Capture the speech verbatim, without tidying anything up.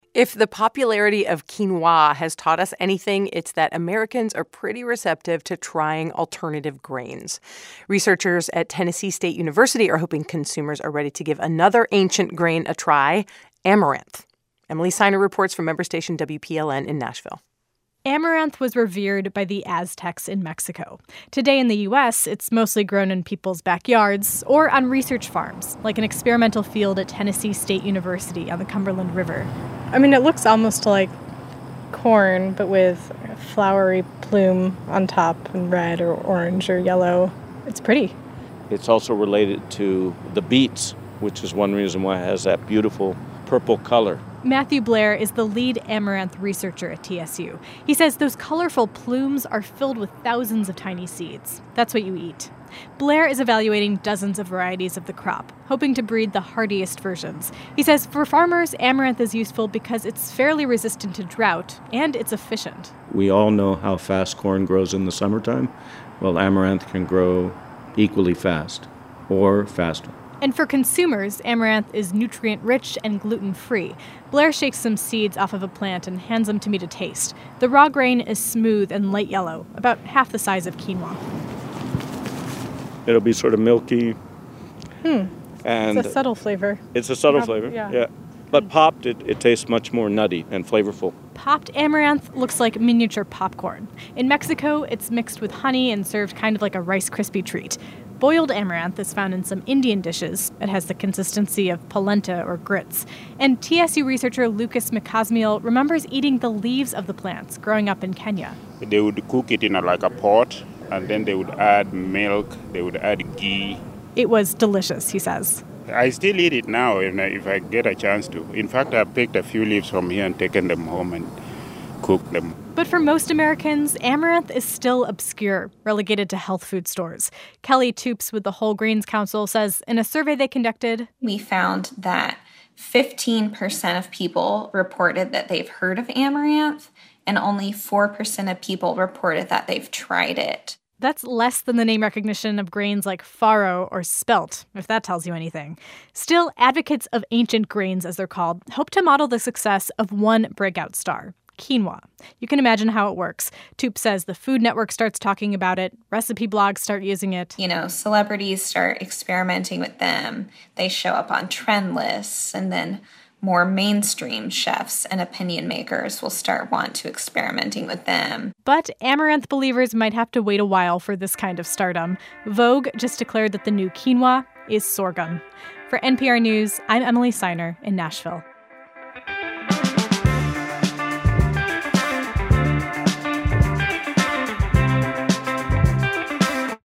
If the popularity of quinoa has taught us anything, it's that Americans are pretty receptive to trying alternative grains. Researchers at Tennessee State University are hoping consumers are ready to give another ancient grain a try, amaranth. Emily Siner reports from member station W P L N in Nashville. Amaranth was revered by the Aztecs in Mexico. Today in the U S, it's mostly grown in people's backyards or on research farms, like an experimental field at Tennessee State University on the Cumberland River. I mean, it looks almost like corn, but with a flowery plume on top in red or orange or yellow. It's pretty. It's also related to the beets, which is one reason why it has that beautiful purple color. Matthew Blair is the lead amaranth researcher at T S U. He says those colorful plumes are filled with thousands of tiny seeds. That's what you eat. Blair is evaluating dozens of varieties of the crop, hoping to breed the hardiest versions. He says for farmers, amaranth is useful because it's fairly resistant to drought and it's efficient. We all know how fast corn grows in the summertime. Well, amaranth can grow equally fast or faster. And for consumers, amaranth is nutrient-rich and gluten-free. Blair shakes some seeds off of a plant and hands them to me to taste. The raw grain is smooth and light yellow, about half the size of quinoa. It'll be sort of milky. Hmm. And it's a subtle flavor. It's a subtle Prob- flavor, yeah. yeah. But popped, it, it tastes much more nutty and flavorful. Popped amaranth looks like miniature popcorn. In Mexico, it's mixed with honey and served kind of like a Rice Krispie treat. Boiled amaranth is found in some Indian dishes. It has the consistency of polenta or grits. And T S U researcher Lucas McCosmiel remembers eating the leaves of the plants growing up in Kenya. They would cook it in a, like a pot, and then they would add milk, they would add ghee. It was delicious, he says. I still eat it now if I, if I get a chance to. In fact, I picked a few leaves from here and taken them home and cooked them. But for most Americans, amaranth is still obscure, relegated to health food stores. Kelly Toops with the Whole Grains Council says in a survey they conducted, we found that fifteen percent of people reported that they've heard of amaranth, and only four percent of people reported that they've tried it. That's less than the name recognition of grains like farro or spelt, if that tells you anything. Still, advocates of ancient grains, as they're called, hope to model the success of one breakout star, quinoa. You can imagine how it works. Toop says the Food Network starts talking about it, recipe blogs start using it. You know, celebrities start experimenting with them. They show up on trend lists, and then more mainstream chefs and opinion makers will start want to experimenting with them. But amaranth believers might have to wait a while for this kind of stardom. Vogue just declared that the new quinoa is sorghum. For N P R News, I'm Emily Siner in Nashville.